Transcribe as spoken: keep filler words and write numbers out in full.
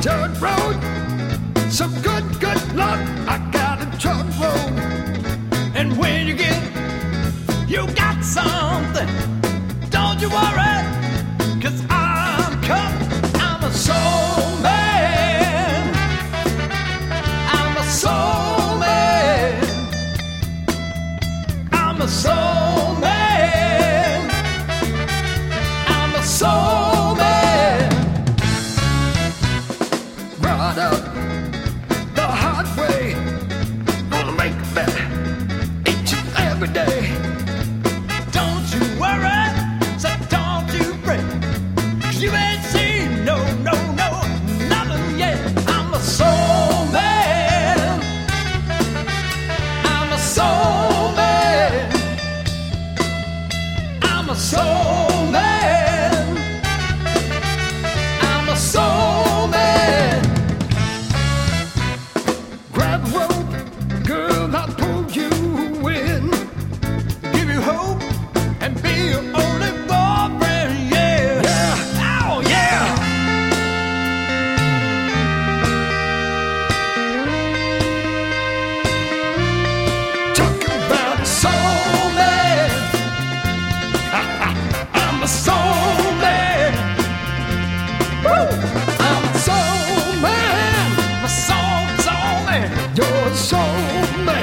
dirt road. Some good, good luck, I got a truck road. And when you get, you got something, don't you worry, cause I'm coming. I'm a soul man. I'm a soul man. I'm a soul man. I'm a soul man. Brought up the hard way, gonna make it better each and every day. Don't you worry, so don't you fret, cause you ain't seen no, no, no, nothing yet. I'm a soul man. I'm a soul man. I'm a soul man. I'm a soul man. Grab a rope, girl, I'll pull you in. Give you hope and be your only boyfriend, yeah. Yeah, oh yeah. Talking about a soul man. I'm a soul man. Woo! I'm a soul man. I'm a soul, soul man. You're a soul man.